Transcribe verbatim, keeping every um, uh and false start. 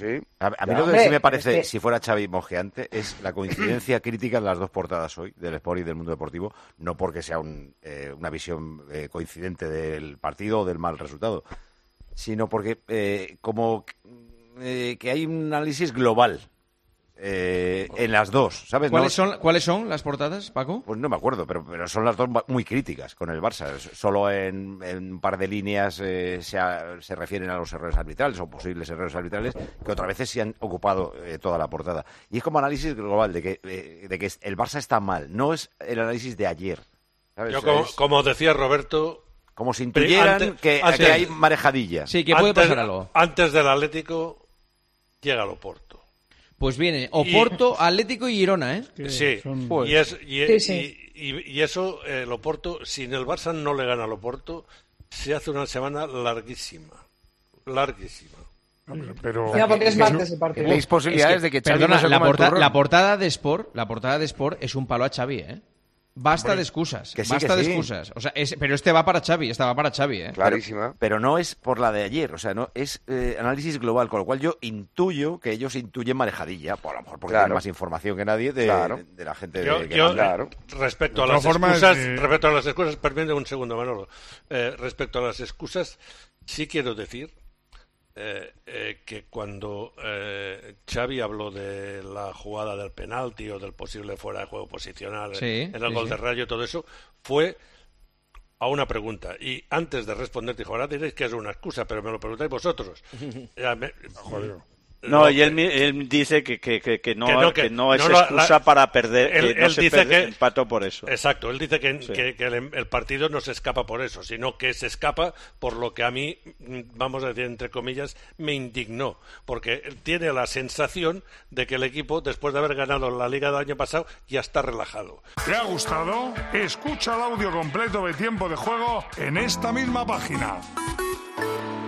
Sí. A, a mí Ya, lo que hombre, sí me parece, es que... si fuera Xavi mojeante, es la coincidencia crítica en las dos portadas hoy, del Sport y del Mundo Deportivo, no porque sea un, eh, una visión eh, coincidente del partido o del mal resultado, sino porque eh, como eh, que hay un análisis global eh, en las dos, ¿sabes? ¿Cuáles, No, son, ¿Cuáles son las portadas, Paco? Pues no me acuerdo, pero, pero son las dos muy críticas con el Barça. Solo en, en un par de líneas eh, se, a, se refieren a los errores arbitrales o posibles errores arbitrales, que otras veces se han ocupado eh, toda la portada. Y es como análisis global de que, eh, de que el Barça está mal, no es el análisis de ayer. ¿Sabes? Yo, como, es, como decía Roberto... Como si intuyeran antes, que, antes, que hay marejadilla. Sí, que puede antes, pasar algo. Antes del Atlético llega el Oporto. Pues viene Oporto, y, Atlético y Girona, ¿eh? Es sí, son... y, es, y, sí, sí. Y, y, y eso, el Oporto, si en el Barça no le gana al Oporto, se hace una semana larguísima. Larguísima. Pero ya, porque es martes el partido. ¿Veis posibilidades es que, de que Xavi perdona, no se la, porta, la portada de Sport, la portada de Sport es un palo a Xavi, ¿eh? Basta Hombre, de excusas, que sí, basta que de sí. excusas. O sea, es, pero este va para Xavi, esta va para Xavi, ¿eh? Clarísima. Pero, pero no es por la de ayer, o sea, no es eh, análisis global, con lo cual yo intuyo que ellos intuyen marejadilla, por a lo mejor porque claro. tienen más información que nadie de, claro. de, de la gente yo, de que yo, claro. respecto a las excusas, es, eh... respecto a las excusas, permíteme un segundo, Manolo. Eh, respecto a las excusas, sí quiero decir Eh, eh, que cuando eh, Xavi habló de la jugada del penalti o del posible fuera de juego posicional sí, en el sí, gol sí. de Rayo, todo eso fue a una pregunta, y antes de responder dijo, ahora diréis que es una excusa, pero me lo preguntáis vosotros. Ya me... Joder. No, y él, él dice que, que, que, que, no, que, no, que, que no es no, excusa la, para perder, él, que no él se dice perde, que, empató por eso. Exacto, él dice que, sí. que, que el, el partido no se escapa por eso, sino que se escapa por lo que a mí, vamos a decir entre comillas, me indignó, porque tiene la sensación de que el equipo, después de haber ganado la Liga del año pasado, ya está relajado. ¿Te ha gustado? Escucha el audio completo de Tiempo de Juego en esta misma página.